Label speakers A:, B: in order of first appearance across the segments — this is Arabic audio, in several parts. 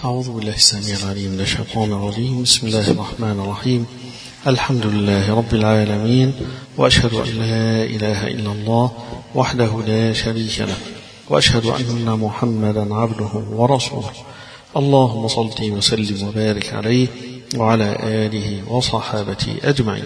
A: أعوذ بالله السميع العليم من الشيطان الرجيم. بسم الله الرحمن الرحيم. الحمد لله رب العالمين، وأشهد أن لا إله إلا الله وحده لا شريك له، وأشهد أن محمدا عبده ورسوله. اللهم صل وسلم وبارك عليه وعلى آله وصحابته أجمعين.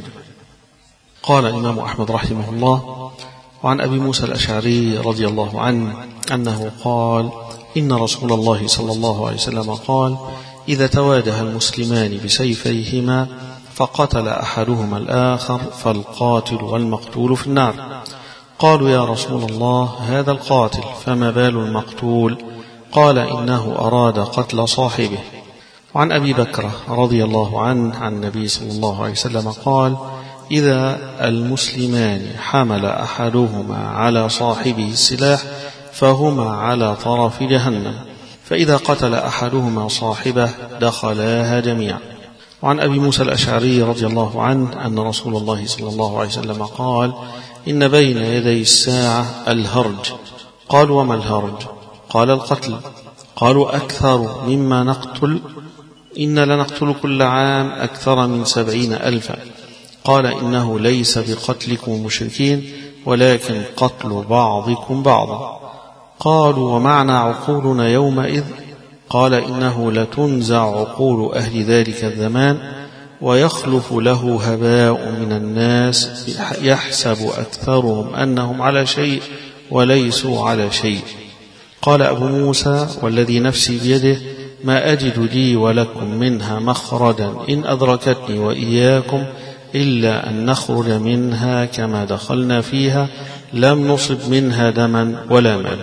A: قال الإمام أحمد رحمه الله: وعن أبي موسى الأشعري رضي الله عنه أنه قال: إن رسول الله صلى الله عليه وسلم قال: إذا تواجه المسلمان بسيفيهما فقتل أحدهما الآخر فالقاتل والمقتول في النار. قالوا: يا رسول الله، هذا القاتل، فما بال المقتول؟ قال: إنه أراد قتل صاحبه. وعن أبي بكر رضي الله عنه عن النبي صلى الله عليه وسلم قال: إذا المسلمان حمل أحدهما على صاحبه السلاح فهما على طرف جهنم، فإذا قتل أحدهما صاحبه دخلاها جميعا. وعن أبي موسى الأشعري رضي الله عنه أن رسول الله صلى الله عليه وسلم قال: إن بين يدي الساعة الهرج. قالوا: وما الهرج؟ قال: القتل. قالوا: أكثر مما نقتل؟ إن لنقتل كل عام أكثر من 70,000. قال: إنه ليس بقتلكم المشركين، ولكن قتل بعضكم بعضا. قالوا: ومعنى عقولنا يومئذ؟ قال: إنه لتنزع عقول أهل ذلك الزمان، ويخلف له هباء من الناس يحسب أكثرهم أنهم على شيء وليسوا على شيء. قال أبو موسى: والذي نفسي بيده ما أجد لي ولكم منها مخرجا إن أدركتني وإياكم إلا أن نخرج منها كما دخلنا فيها، لم نصب منها دما ولا مال.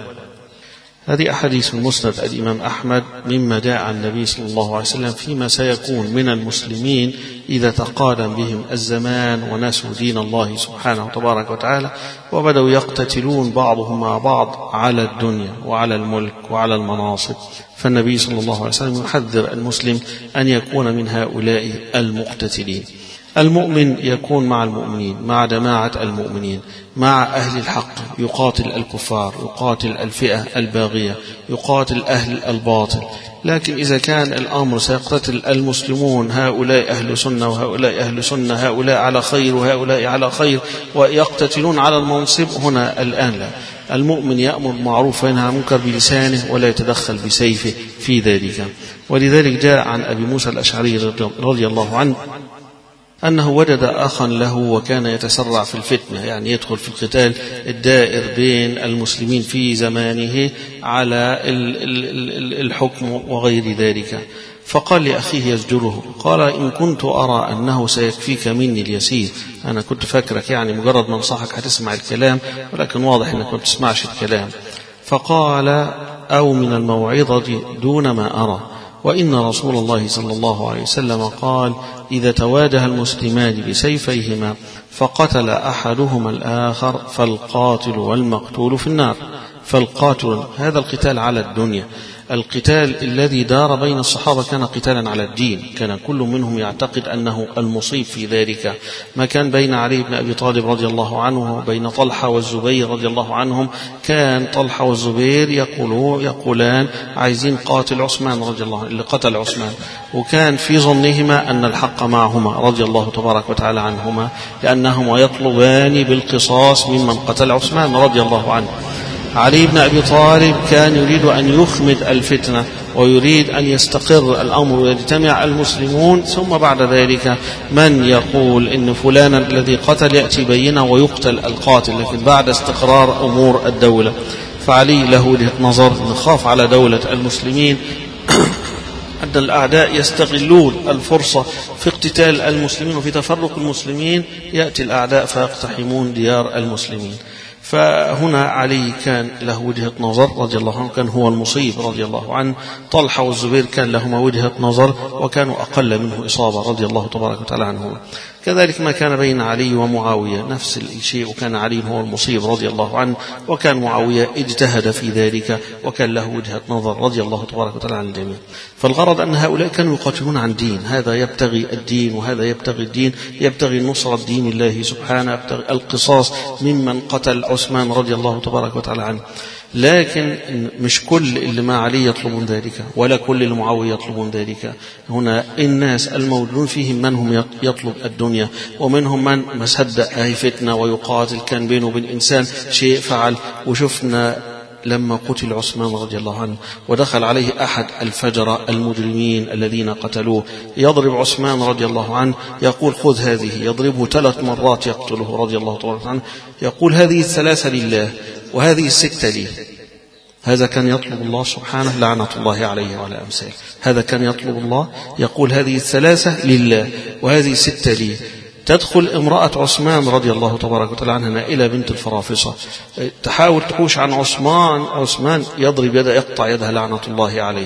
A: هذه أحاديث المسند الإمام أحمد مما جاء عن النبي صلى الله عليه وسلم فيما سيكون من المسلمين إذا تقادم بهم الزمان ونسوا دين الله سبحانه وتبارك وتعالى، وبدأوا يقتتلون بعضهم مع بعض على الدنيا وعلى الملك وعلى المناصب. فالنبي صلى الله عليه وسلم يحذر المسلم أن يكون من هؤلاء المقتتلين. المؤمن يكون مع المؤمنين، مع جماعة المؤمنين، مع أهل الحق، يقاتل الكفار، يقاتل الفئة الباغية، يقاتل أهل الباطل. لكن إذا كان الأمر سيقتتل المسلمون، هؤلاء أهل سنة وهؤلاء أهل سنة، هؤلاء على خير وهؤلاء على خير، ويقتتلون على المنصب، هنا الآن لا. المؤمن يأمر بالمعروف وينهى عن المنكر بلسانه ولا يتدخل بسيفه في ذلك. ولذلك جاء عن أبي موسى الأشعري رضي الله عنه أنه وجد أخا له وكان يتسرع في الفتنة، يعني يدخل في القتال الدائر بين المسلمين في زمانه على الحكم وغير ذلك. فقال لأخيه يزجره، قال: إن كنت أرى أنه سيكفيك مني اليسير، أنا كنت فاكرك يعني مجرد ما انصحك هتسمع الكلام، ولكن واضح أنك ما بتسمعش الكلام. فقال: أو من الموعظة دون ما أرى. وإن رسول الله صلى الله عليه وسلم قال: إذا تواجه المسلمان بسيفيهما فقتل أحدهما الآخر فالقاتل والمقتول في النار. فالقاتل هذا القتال على الدنيا، القتال الذي دار بين الصحابة كان قتالا على الدين، كان كل منهم يعتقد أنه المصيب في ذلك. ما كان بين علي بن أبي طالب رضي الله عنه وبين طلحة والزبير رضي الله عنهم، كان طلحة والزبير يقولان عايزين قاتل عثمان رضي الله عنه اللي قتل عثمان، وكان في ظنهما أن الحق معهما رضي الله تبارك وتعالى عنهما، لأنهما يطلبان بالقصاص ممن قتل عثمان رضي الله عنه. علي بن أبي طالب كان يريد أن يخمد الفتنة ويريد أن يستقر الأمر ويجتمع المسلمون، ثم بعد ذلك من يقول إن فلانا الذي قتل يأتي بينه ويقتل القاتل، لكن بعد استقرار أمور الدولة. فعلي له وجهة نظر، نخاف على دولة المسلمين أن الأعداء يستغلون الفرصة في اقتتال المسلمين وفي تفرق المسلمين، يأتي الأعداء فيقتحمون ديار المسلمين. فهنا علي كان له وجهة نظر رضي الله عنه، كان هو المصيب رضي الله عنه. طلحة والزبير كان لهما وجهة نظر وكانوا أقل منه إصابة رضي الله تبارك وتعالى عنهما. كذلك ما كان بين علي ومعاوية نفس الشيء، وكان علي هو المصيب رضي الله عنه، وكان معاوية اجتهد في ذلك وكان له وجهة نظر رضي الله تبارك وتعالى عن الجميع. فالغرض أن هؤلاء كانوا يقاتلون عن دين، هذا يبتغي الدين وهذا يبتغي الدين، يبتغي نصرة دين الله سبحانه، يبتغي القصاص ممن قتل عثمان رضي الله تبارك وتعالى عنه. لكن مش كل اللي مع علي يطلبون ذلك، ولا كل اللي معاوية يطلبون ذلك. هنا الناس الموجودون فيهم من هم يطلب الدنيا، ومنهم من ما صدق هي فتنة ويقاتل، كان بينه وبين إنسان شيء فعل. وشفنا لما قتل عثمان رضي الله عنه ودخل عليه أحد الفجرة المجرمين الذين قتلوه، يضرب عثمان رضي الله عنه، يقول خذ هذه، يضربه 3 مرات يقتله رضي الله عنه، يقول هذه 3 لله وهذه 6 لي. هذا كان يطلب الله سبحانه، لعنة الله عليه وعلى أمثاله. هذا كان يطلب الله، يقول هذه 3 لله وهذه 6 لي. تدخل امرأة عثمان رضي الله تبارك وتعالى عنها نائلة بنت الفرافصة، تحاول تحوش عن عثمان يضرب يده، يقطع يدها لعنة الله عليه.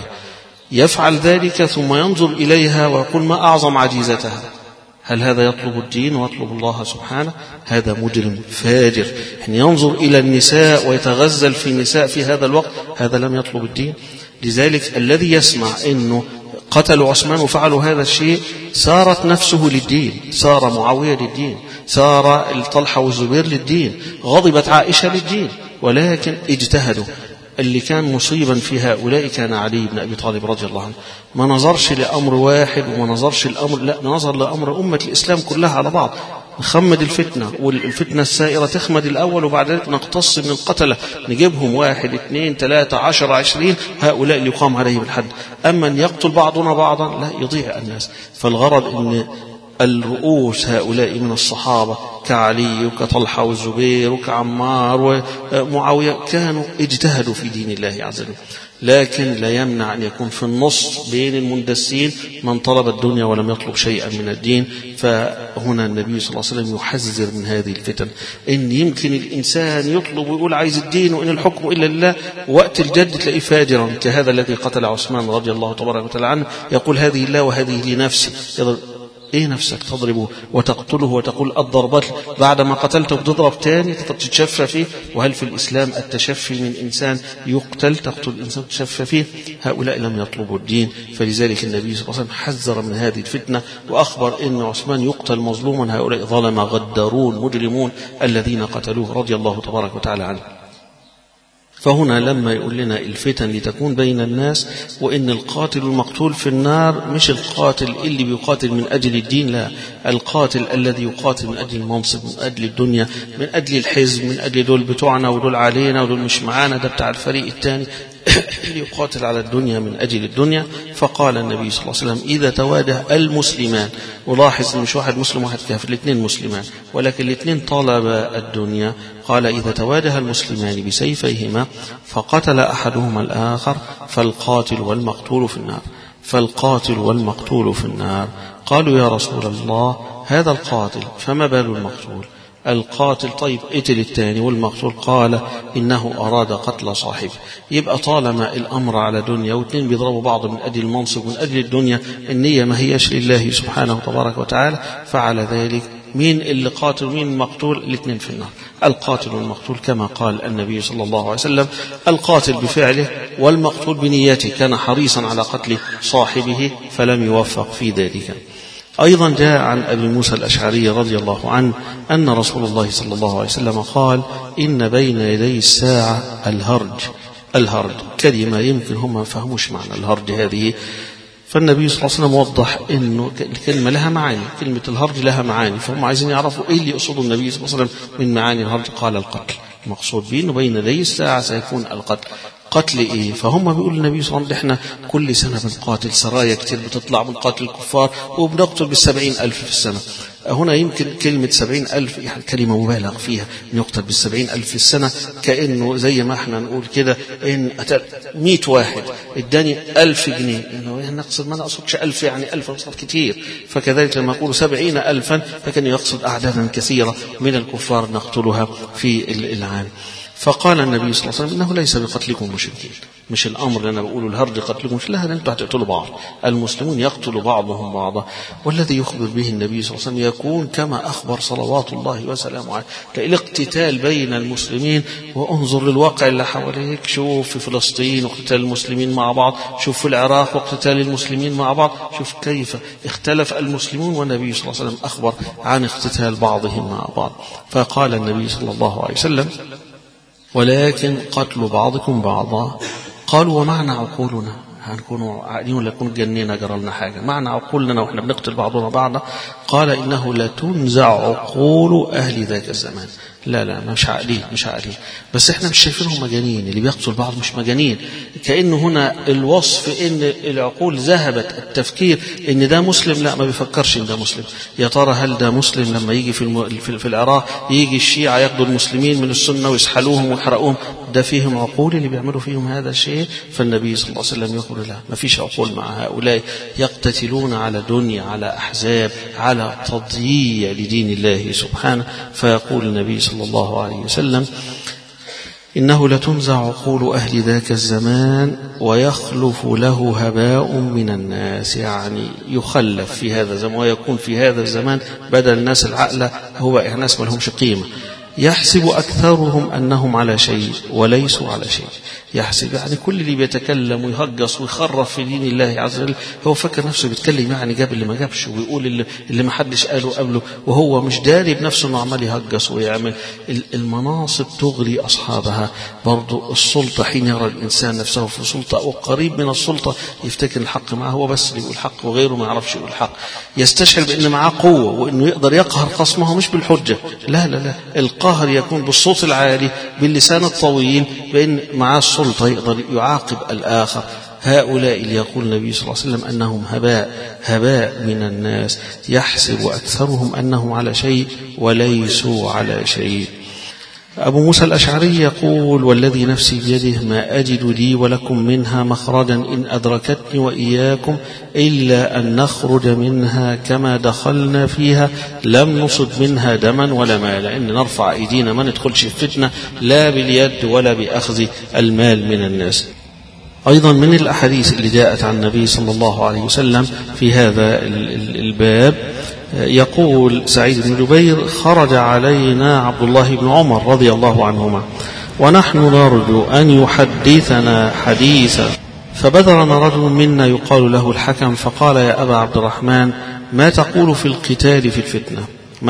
A: يفعل ذلك ثم ينظر إليها ويقول ما أعظم عجيزتها. هل هذا يطلب الدين ويطلب الله سبحانه؟ هذا مجرم فاجر. ينظر إلى النساء ويتغزل في النساء في هذا الوقت، هذا لم يطلب الدين. لذلك الذي يسمع أنه قتلوا عثمان وفعلوا هذا الشيء، صارت نفسه للدين، صار معاوية للدين، صار الطلحة والزبير للدين، غضبت عائشة للدين، ولكن اجتهدوا. اللي كان مصيبا في هؤلاء كان علي بن أبي طالب رضي الله عنه، ما نظرش لأمر واحد وما نظرش الأمر، لا، نظر لأمر أمة الإسلام كلها على بعض. نخمد الفتنة، والفتنة السائرة تخمد الأول، وبعد ذلك نقتص من القتلة، نجيبهم 1 2 3 10 20، هؤلاء اللي يقام عليهم الحد. أما أن يقتل بعضنا بعضا لا، يضيع الناس. فالغرض أن الرؤوس هؤلاء من الصحابة كعلي وكطلحة والزبير وكعمار ومعاوية كانوا اجتهدوا في دين الله عز وجل، لكن لا يمنع أن يكون في النص بين المندسين من طلب الدنيا ولم يطلب شيئا من الدين. فهنا النبي صلى الله عليه وسلم يحذر من هذه الفتن، إن يمكن الإنسان يطلب ويقول عايز الدين وإن الحكم إلا لله، وقت الجد تلاقيه فاجرا كهذا الذي قتل عثمان رضي الله تبارك وتعالى عنه، يقول هذه الله وهذه لنفسي. ايه نفسك تضربه وتقتله وتقول الضربات بعدما قتلته بتضرب تاني تتشفى فيه؟ وهل في الإسلام التشفي من إنسان يقتل، تقتل الإنسان تشفى فيه؟ هؤلاء لم يطلبوا الدين. فلذلك النبي صلى الله عليه وسلم حذر من هذه الفتنة، وأخبر أن عثمان يقتل مظلوما، هؤلاء ظلم غدارون مجرمون الذين قتلوه رضي الله تبارك وتعالى عنه. فهنا لما يقول لنا الفتن لتكون بين الناس، وإن القاتل المقتول في النار مش القاتل اللي بيقاتل من أجل الدين، لا، القاتل الذي يقاتل من أجل المنصب، من أجل الدنيا، من أجل الحزب، من أجل دول بتوعنا ودول علينا ودول مش معانا، ده بتاع الفريق الثاني اللي يقاتل على الدنيا من أجل الدنيا. فقال النبي صلى الله عليه وسلم إذا تواجه المسلمان، ولاحظ مش واحد مسلم واحد كافر، الاثنين مسلمان ولكن الاثنين طلب الدنيا، قال إذا تواجه المسلمان بسيفيهما فقتل أحدهما الآخر فالقاتل والمقتول في النار، فالقاتل والمقتول في النار. قالوا يا رسول الله هذا القاتل فما بال المقتول؟ القاتل طيب قتل الثاني والمقتول، قال إنه أراد قتل صاحبه. يبقى طالما الأمر على دنيا واثنين بيضربوا بعض من أجل المنصب من أجل الدنيا، النية ما هيش لله سبحانه تبارك وتعالى، فعلى ذلك مين اللي قاتل ومين المقتول؟ الاثنين في النار، القاتل والمقتول كما قال النبي صلى الله عليه وسلم، القاتل بفعله والمقتول بنيته، كان حريصا على قتل صاحبه فلم يوفق في ذلك. أيضا جاء عن أبي موسى الأشعري رضي الله عنه أن رسول الله صلى الله عليه وسلم قال إن بين يدي الساعة الهرج كلمة يمكن هم ما فهموش معنى الهرج هذه، فالنبي صلى الله عليه وسلم وضح إنه الكلمة لها معاني، كلمة الهرج لها معاني، فهم عايزين يعرفوا إيه اللي يقصده النبي صلى الله عليه وسلم من معاني الهرج. قال القتل، المقصود به إنه بين يدي الساعة سيكون القتل. قتل إيه؟ فهم بيقول النبي صلى الله عليه وسلم إحنا كل سنة بنقاتل، سرايا كتير بتطلع بنقاتل الكفار وبنقتل 70,000 في السنة. هنا يمكن كلمة 70,000 يعني كلمة مبالغ فيها، أن يقتل 70,000 في السنة، كأنه زي ما احنا نقول كده إن 100 واحد اداني 1000 جنيه، إنه نقصد ما نقصدش 1000 يعني 1000 نقصد كتير. فكذلك لما يقولوا 70,000 فكان يقصد أعدادا كثيرة من الكفار نقتلها في العام. فقال النبي صلى الله عليه وسلم إنه ليس بقتلكم مشركين، مش الأمر اللي أنا بقوله الهرج قتلكم، لا، أنتم هتقتلوا بعض، المسلمون يقتل بعضهم بعضا. والذي يخبر به النبي صلى الله عليه وسلم يكون كما أخبر صلوات الله وسلامه عليه، الاقتتال بين المسلمين. وانظر للواقع اللي حواليك، شوف في فلسطين وقتال المسلمين مع بعض، شوف في العراق وقتال المسلمين مع بعض، شوف كيف اختلف المسلمون، والنبي صلى الله عليه وسلم أخبر عن اقتتال بعضهم مع بعض. فقال النبي صلى الله عليه وسلم ولكن قتل بعضكم بعضا. قالوا ومعنى عقولنا؟ هنكونوا عاقلين ولا نكون جنينا جرى لنا حاجة؟ معنى عقولنا وإحنا بنقتل بعضنا بعضا؟ قال إنه لتنزع عقول أهل ذاك الزمان. لا مش عاقلين بس احنا مش شايفينهم مجانين. اللي بيقتل بعض مش مجانين. كأنه هنا الوصف ان العقول ذهبت التفكير ان ده مسلم، لا ما بيفكرش ان ده مسلم. يا ترى هل ده مسلم؟ لما يجي في العراق يجي الشيعة ياخدوا المسلمين من السنة ويسحلوهم ويحرقوهم، ده فيهم عقول اللي بيعملوا فيهم هذا الشيء؟ فالنبي صلى الله عليه وسلم يقول لا، ما فيش عقول مع هؤلاء يقتتلون على دنيا، على أحزاب، على تضييع لدين الله سبحانه. فيقول النبي صلى الله عليه وسلم إنه لتنزع عقول أهل ذاك الزمان ويخلف له هباء من الناس، يعني يخلف في هذا الزمان ويكون في هذا الزمان بدل الناس العقلة هو ناس ما لهمش قيمة. يحسب أكثرهم أنهم على شيء وليسوا على شيء. يحسب يعني كل اللي بيتكلم ويهجص ويخرف في دين الله عز وجل هو فكر نفسه بيتكلم، يعني جاب اللي ما جابش ويقول اللي ما حدش قاله قبله، وهو مش داري بنفسه انه عمال يهجص ويعمل. المناصب تغري أصحابها. برضو السلطة حين يرى الإنسان نفسه في سلطة أو قريب من السلطة يفتكر الحق معه، هو بس اللي يقول حق وغيره ما يعرفش يقول حق. يستشعر بأن معاه قوة وأنه يقدر يقهر خصمه مش بالحجة، لا القهر يكون بالصوت العالي باللسان الطويل، بأن معاه السلطة يقدر يعاقب الآخر. هؤلاء اللي يقول النبي صلى الله عليه وسلم أنهم هباء من الناس، يحسب أكثرهم أنهم على شيء وليسوا على شيء. أبو موسى الأشعري يقول والذي نفسي بيده ما أجد لي ولكم منها مخرجا إن أدركتني وإياكم إلا أن نخرج منها كما دخلنا فيها لم نصب منها دما ولا مالا. إن نرفع أيدينا ما ندخلش في فتنة لا باليد ولا بأخذ المال من الناس. أيضا من الأحاديث اللي جاءت عن النبي صلى الله عليه وسلم في هذا الباب يقول سعيد بن جبير خرج علينا عبد الله بن عمر رضي الله عنهما ونحن نرجو أن يحدثنا حديثا، فبدرنا رجل منا يقال له الحكم فقال يا أبا عبد الرحمن ما تقول في القتال في الفتنة؟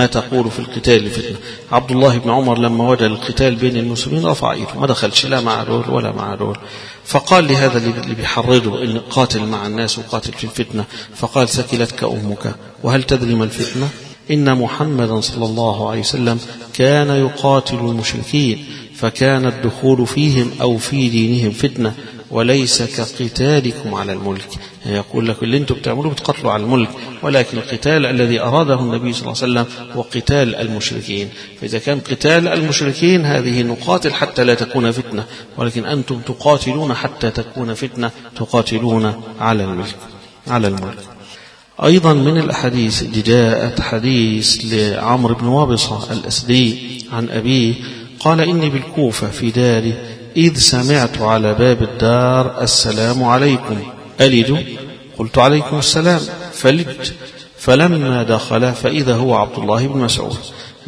A: عبد الله بن عمر لما وجد القتال بين المسلمين رفع ايده، ما دخلش لا مع دول ولا مع دول. فقال لهذا اللي بيحرضه ان قاتل مع الناس وقاتل في الفتنة، فقال ثكلتك أمك وهل تدري ما الفتنة؟ إن محمدا صلى الله عليه وسلم كان يقاتل المشركين فكان الدخول فيهم أو في دينهم فتنة وليس كقتالكم على الملك. يقول لك اللي انتم بتعملوه بتقتلوا على الملك، ولكن القتال الذي أراده النبي صلى الله عليه وسلم هو قتال المشركين. فإذا كان قتال المشركين هذه نقاتل حتى لا تكون فتنة، ولكن أنتم تقاتلون حتى تكون فتنة، تقاتلون على الملك. أيضا من الأحاديث اللي جاءت حديث لعمرو بن وابصة الأسدي عن أبيه قال إني بالكوفة في داري إذ سمعت على باب الدار السلام عليكم ألد؟ قلت عليكم السلام فلدت، فلما دخل فإذا هو عبد الله بن مسعود.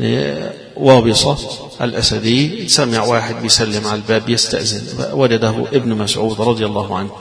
A: وابصة الأسدي سمع واحد بيسلم على الباب يستأذن، وجده ابن مسعود رضي الله عنه،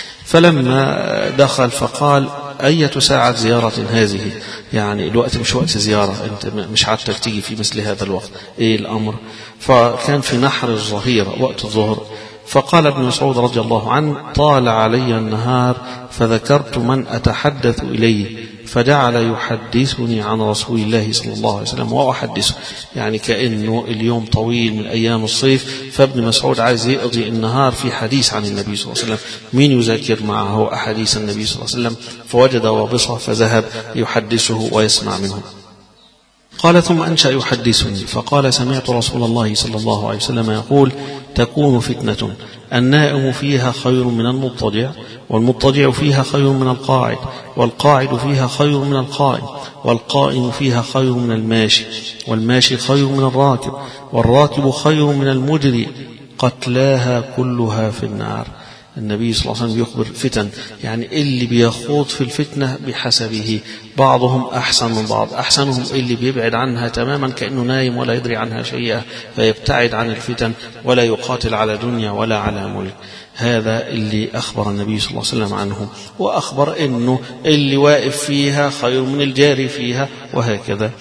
A: فلما دخل فقال أية ساعة زيارة هذه؟ يعني الوقت مش وقت زيارة، أنت مش عادتك تيجي في مثل هذا الوقت، إيه الأمر؟ فكان في نحر الظهيرة وقت الظهر. فقال ابن مسعود رضي الله عنه طال علي النهار فذكرت من أتحدث إليه فجعل يحدثني عن رسول الله صلى الله عليه وسلم وأحدثه، يعني كأنه اليوم طويل من أيام الصيف، فابن مسعود عايز يقضي النهار في حديث عن النبي صلى الله عليه وسلم. مين يذاكر معه أحاديث النبي صلى الله عليه وسلم؟ فوجد وابصة فذهب يحدثه ويسمع منه. قال ثم أنشأ يحدثني فقال سمعت رسول الله صلى الله عليه وسلم يقول تكون فتنة النائم فيها خير من المضطجع، والمضطجع فيها خير من القاعد، والقاعد فيها خير من القائم، والقائم فيها خير من الماشي، والماشي خير من الراكب، والراكب خير من المجري، قتلاها كلها في النار. النبي صلى الله عليه وسلم يخبر فتن، يعني اللي بيخوض في الفتنة بحسبه، بعضهم أحسن من بعض، أحسنهم اللي بيبعد عنها تماما كأنه نايم ولا يدري عنها شيئا، فيبتعد عن الفتن ولا يقاتل على دنيا ولا على ملك. هذا اللي أخبر النبي صلى الله عليه وسلم عنه، وأخبر إنه اللي واقف فيها خير من الجاري فيها، وهكذا.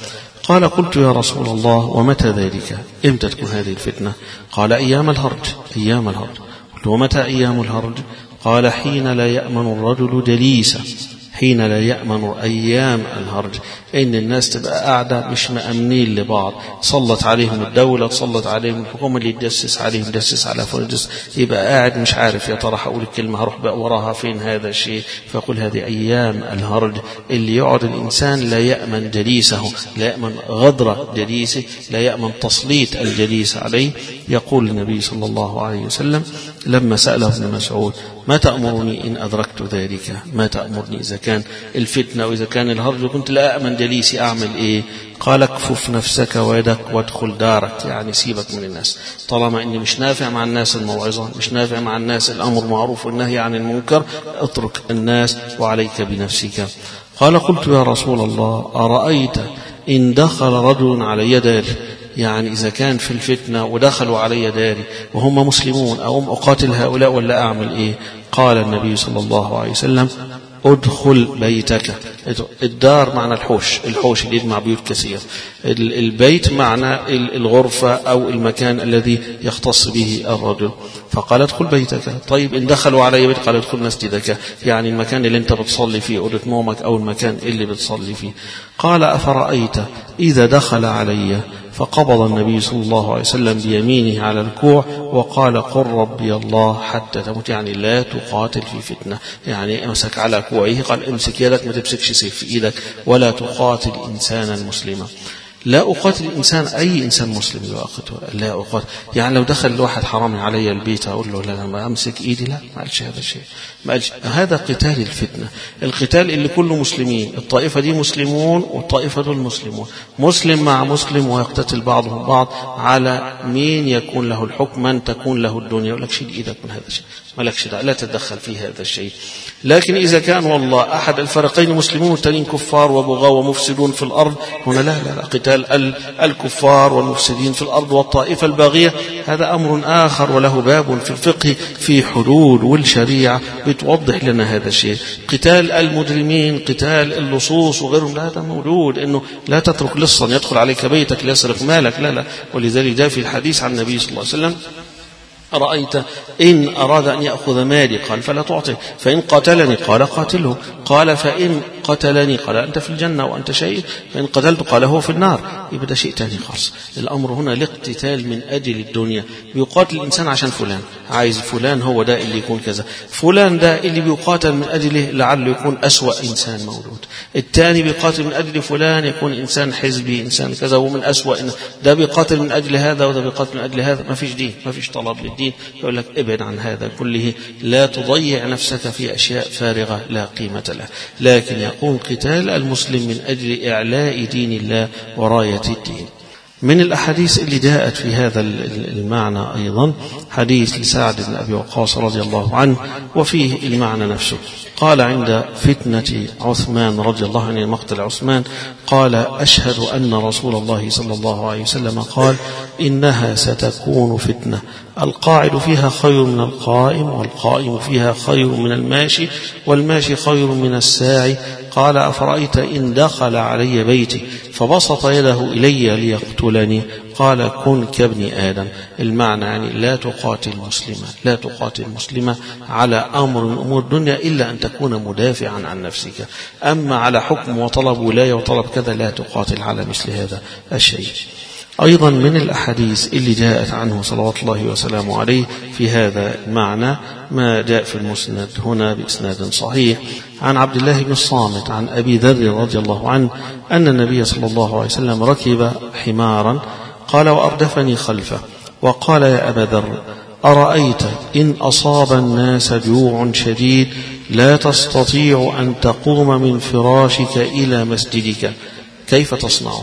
A: قال قلت يا رسول الله ومتى ذلك؟ إمتى تكون هذه الفتنة؟ قال أيام الهرج. أيام الهرج. قلت ومتى أيام الهرج؟ قال حين لا يأمن الرجل جليسه، حين لا يأمن أيام الهرج، إن الناس تبقى قاعدة مش مأمنين لبعض، صلت عليهم الدولة، صلت عليهم الحكومة، اللي يدسس عليهم يدسس على فرجس، يبقى قاعد مش عارف يا ترى هقول الكلمة هروح بقى وراها فين هذا الشيء. فيقول هذه أيام الهرج، اللي يقعد الإنسان لا يأمن جليسه، لا يأمن غدر جليسه، لا يأمن تسليط الجليس عليه. يقول النبي صلى الله عليه وسلم لما سأله ابن مسعود ما تأمرني إن أدركت ذلك؟ ما تأمرني إذا كان الفتنة وإذا كان الهرج كنت لا أأمن جليسي أعمل إيه؟ قال اكفف نفسك ويدك وادخل دارك، يعني سيبك من الناس، طالما إني مش نافع مع الناس الموعظة، مش نافع مع الناس الأمر معروف والنهي عن المنكر، اترك الناس وعليك بنفسك. قال قلت يا رسول الله أرأيت إن دخل رجل علي داري، يعني إذا كان في الفتنة ودخلوا علي داري وهم مسلمون، أقوم أقاتل هؤلاء ولا أعمل إيه؟ قال النبي صلى الله عليه وسلم ادخل بيتك. الدار معنى الحوش، الحوش اللي يجمع بيوت كثير، البيت معنى الغرفة أو المكان الذي يختص به الرجل. فقال ادخل بيتك. طيب إن دخلوا علي بيت قال ادخل مسجدك، يعني المكان اللي انت بتصلي فيه، أوضة نومك أو المكان اللي بتصلي فيه. قال أفرأيت إذا دخل علي فقبض النبي صلى الله عليه وسلم بيمينه على الكوع وقال قل ربي الله حتى تموت، يعني لا تقاتل في فتنة، يعني امسك على كوعه، قال امسك يدك ما تمسكش سيف في ايدك، ولا تقاتل إنسانا مسلما. لا أقاتل إنسان، أي إنسان مسلم لا أقتله، لا أقاتل. يعني لو دخل الواحد حرامي علي البيت أقول له لا ما أمسك إيدي؟ لا، ما قالش هذا الشيء، ما قالش. هذا قتال الفتنة، القتال اللي كله مسلمين، الطائفة دي مسلمون والطائفة دول مسلمون، مسلم مع مسلم ويقتتل بعضهم بعض على مين يكون له الحكم، من تكون له الدنيا. يقول لك شيل إيدك من هذا الشيء، مالكش دعوة، لا تتدخل في هذا الشيء. لكن إذا كان والله أحد الفريقين مسلمون والتانيين كفار وبغاة ومفسدون في الأرض، هنا لا قتال الكفار والمفسدين في الأرض والطائفة الباغية، هذا أمر آخر وله باب في الفقه في حدود والشريعة بتوضح لنا هذا الشيء. قتال المجرمين، قتال اللصوص وغيرهم، لا هذا موجود، إنه لا تترك لصا يدخل عليك بيتك ليسرق مالك، لا. ولذلك جاء في الحديث عن النبي صلى الله عليه وسلم أرأيت إن أراد أن يأخذ مالي قال فلا تعطي، فإن قتلني قال قاتله، قال فإن قتلني قال أنت في الجنة وأنت شهيد، فإن قتلت قال هو في النار. يبقى شيء تاني خاص. الأمر هنا الاقتتال من أجل الدنيا، بيقاتل الإنسان عشان فلان، عايز فلان هو ده اللي يكون كذا، فلان ده اللي بيقاتل من أجله لعله يكون أسوأ إنسان موجود، الثاني بيقاتل من أجل فلان يكون إنسان حزبي، إنسان كذا، ومن أسوأ ده بيقاتل من أجل هذا وده بيقاتل من أجل هذا. ما فيش دين، ما فيش طلب للدين. يقول لك ابعد عن هذا كله، لا تضيع نفسك في أشياء فارغة لا قيمة لها. لكن يقوم قتال المسلم من أجل إعلاء دين الله وراية الدين. من الأحاديث اللي جاءت في هذا المعنى أيضا حديث لسعد بن أبي وقاص رضي الله عنه، وفيه المعنى نفسه. قال عند فتنة عثمان رضي الله عنه، مقتل عثمان، قال أشهد أن رسول الله صلى الله عليه وسلم قال إنها ستكون فتنة القاعد فيها خير من القائم، والقائم فيها خير من الماشي، والماشي خير من الساعي. قال أفرأيت إن دخل علي بيتي فبسط يده إلي ليقتلني قال كن كابن آدم. المعنى يعني لا تقاتل مسلمة، لا تقاتل مسلمة على أمر من أمور الدنيا إلا أن تكون مدافعا عن نفسك، أما على حكم وطلب ولاية وطلب كذا لا تقاتل على مثل هذا الشيء. أيضا من الأحاديث اللي جاءت عنه صلوات الله وسلامه عليه في هذا المعنى ما جاء في المسند هنا بإسناد صحيح عن عبد الله بن الصامت عن أبي ذر رضي الله عنه أن النبي صلى الله عليه وسلم ركب حمارا قال وأردفني خلفه وقال يا أبا ذر أرأيت إن أصاب الناس جوع شديد لا تستطيع أن تقوم من فراشك إلى مسجدك كيف تصنع؟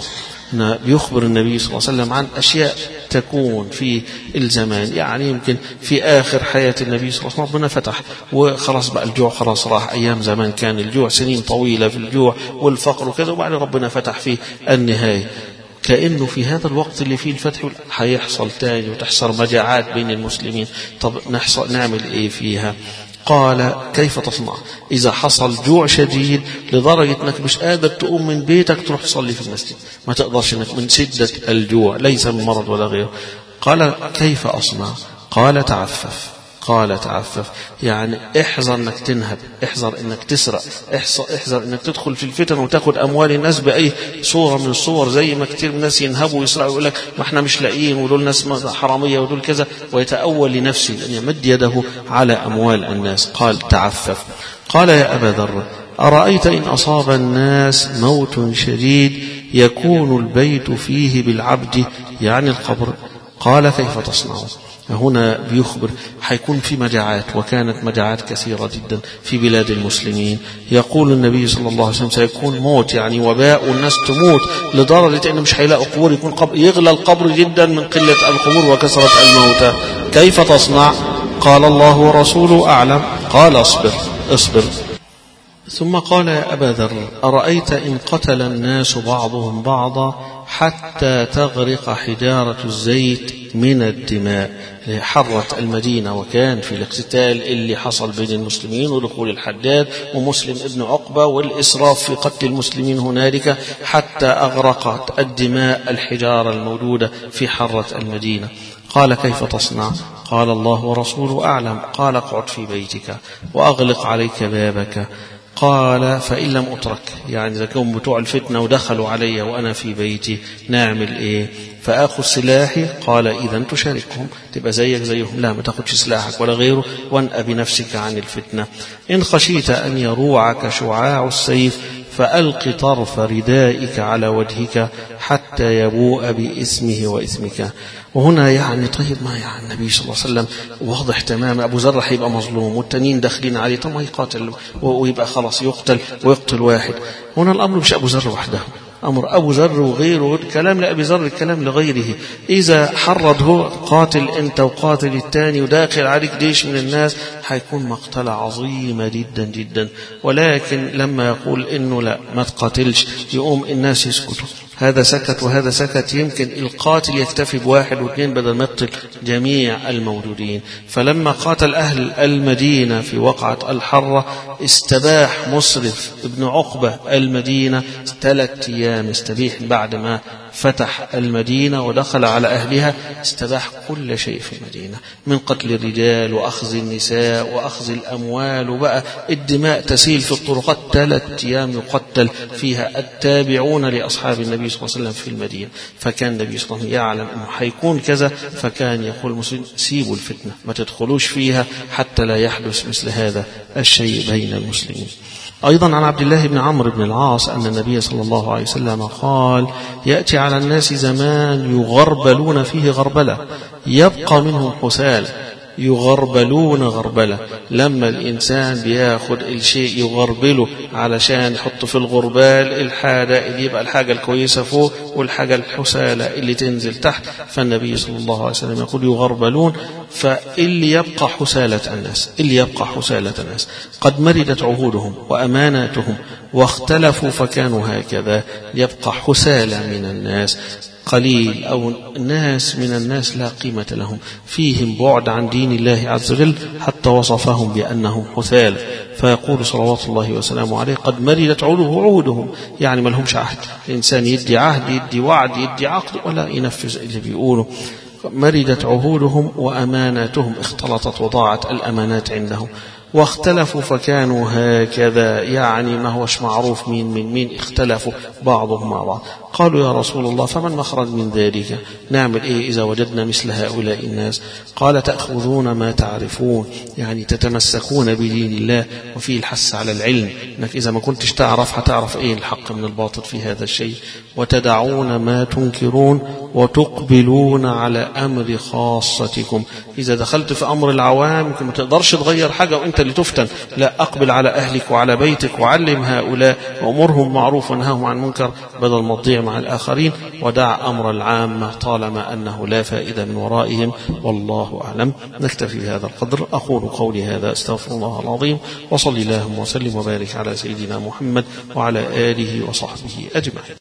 A: بيخبر النبي صلى الله عليه وسلم عن أشياء تكون في الزمان، يعني يمكن في آخر حياة النبي صلى الله عليه وسلم ربنا فتح وخلاص بقى الجوع خلاص راح. أيام زمان كان الجوع سنين طويلة في الجوع والفقر وكذا، وبعد ربنا فتح في النهاية. كأنه في هذا الوقت اللي فيه الفتح هيحصل تاني وتحصل مجاعات بين المسلمين. طب نعمل ايه فيها؟ قال كيف تصنع إذا حصل جوع شديد لدرجة أنك مش قادر تقوم من بيتك تروح تصلي في المسجد، ما تقدرش أنك من شدة الجوع، ليس من مرض ولا غيره. قال كيف أصنع؟ قال تعفف. قال تعفف يعني احذر انك تنهب، احذر انك تسرق، احذر انك تدخل في الفتن وتاخد اموال الناس باي صوره من الصور، زي ما كتير من الناس ينهبوا ويسرقوا ويقول لك ما احنا مش لاقيين ودول ناس حراميه ودول كذا، ويتأول لنفسه ان يمد يده على اموال الناس. قال تعفف. قال يا ابا ذر ارايت ان اصاب الناس موت شديد يكون البيت فيه بالعبد يعني القبر؟ قال كيف تصنع؟ هنا بيخبر حيكون في مجاعات، وكانت مجاعات كثيرة جدا في بلاد المسلمين. يقول النبي صلى الله عليه وسلم سيكون موت يعني وباء، والناس تموت لدرجة أنه مش هيلاقوا قبور، يكون يغلى القبر جدا من قلة القبور وكثرة الموتى. كيف تصنع؟ قال الله ورسوله أعلم. قال اصبر. ثم قال يا أبا ذر أرأيت إن قتل الناس بعضهم بعضا حتى تغرق حجارة الزيت من الدماء. حرت المدينة، وكان في الاقتتال اللي حصل بين المسلمين ودخول الحداد ومسلم ابن عقبة والإسراف في قتل المسلمين هنالك حتى أغرقت الدماء الحجارة الموجودة في حرة المدينة. قال كيف تصنع؟ قال الله ورسوله أعلم. قال اقعد في بيتك وأغلق عليك بابك. قال فإن لم أترك، يعني إذا كانوا بتوع الفتنة ودخلوا علي وأنا في بيتي نعمل إيه؟ فأخذ سلاحي. قال إذا تشاركهم، تبقى زيك زيهم. لا، ما تاخدش سلاحك ولا غيره، وانأ بنفسك عن الفتنة. إن خشيت أن يروعك شعاع السيف فألق طرف ردائك على وجهك حتى يبوء باسمه واسمك. وهنا يعني طيب ما يعني النبي صلى الله عليه وسلم واضح تماما أبو ذر هيبقى مظلوم والتانيين داخلين عليه، طب ما يقاتل ويبقى خلاص يقتل ويقتل واحد. هنا الأمر مش أبو ذر وحده، أمر أبو ذر وغيره، الكلام لأبي ذر الكلام لغيره. إذا حرض هو قاتل أنت وقاتل الثاني وداخل عليك جيش من الناس هيكون مقتلة عظيمة جدا جدا. ولكن لما يقول إنه لا ما تقاتلش يقوم الناس يسكتوا، هذا سكت وهذا سكت، يمكن القاتل يكتفي بواحد واثنين بدل ما يقتل جميع الموجودين. فلما قاتل أهل المدينة في وقعة الحرة استباح مسرف ابن عقبة المدينة 3 أيام استبيح بعد ما فتح المدينة ودخل على أهلها، استباح كل شيء في المدينة من قتل الرجال وأخذ النساء وأخذ الأموال، وبقى الدماء تسيل في الطرقات. 3 أيام يقتل فيها التابعون لأصحاب النبي صلى الله عليه وسلم في المدينة. فكان النبي صلى الله عليه وسلم يعلم أنه حيكون كذا، فكان يقول المسلمين سيبوا الفتنة ما تدخلوش فيها حتى لا يحدث مثل هذا الشيء بين المسلمين. أيضا عن عبد الله بن عمرو بن العاص أن النبي صلى الله عليه وسلم قال يأتي على الناس زمان يغربلون فيه غربلة يبقى منهم حسال. يغربلون غربلة، لما الإنسان بياخد الشيء يغربله علشان يحط في الغربال الحاجة اللي يبقى الحاجة الكويسة فوق والحاجة الحسالة اللي تنزل تحت. فالنبي صلى الله عليه وسلم يقول يغربلون، فاللي يبقى حسالة الناس، اللي يبقى حسالة الناس. قد مردت عهودهم وأماناتهم واختلفوا فكانوا هكذا. يبقى حسالة من الناس قليل أو ناس من الناس لا قيمة لهم، فيهم بعد عن دين الله عز وجل حتى وصفهم بأنهم حثال. فيقول صلوات الله وسلامه عليه قد مردت عهودهم، يعني ما لهمش عهد. الإنسان يدي عهد يدي وعد يدي عقد ولا ينفذ اللي بيقوله. مردت عهودهم وأماناتهم، اختلطت وضاعت الأمانات عندهم. واختلفوا فكانوا هكذا، يعني ما هوش معروف مين من مين، اختلفوا بعضهم مع بعض. قالوا يا رسول الله فمن مخرج من ذلك؟ نعمل ايه إذا وجدنا مثل هؤلاء الناس؟ قال تأخذون ما تعرفون، يعني تتمسكون بدين الله، وفيه الحث على العلم، انك إذا ما كنتش تعرف هتعرف ايه الحق من الباطل في هذا الشيء. وتدعون ما تنكرون وتقبلون على أمر خاصتكم. إذا دخلت في أمر العوام يمكن ما تقدرش تغير حاجة وانت اللي تفتن، لا، أقبل على أهلك وعلى بيتك وعلم هؤلاء وأمرهم معروف ونهاهم عن منكر بدل ما تضيع مع الآخرين، ودع أمر العامة طالما أنه لا فائدة من ورائهم. والله أعلم. نكتفي بهذا القدر. أقول قولي هذا أستغفر الله العظيم، وصلي اللهم وسلم وبارك على سيدنا محمد وعلى آله وصحبه أجمعين.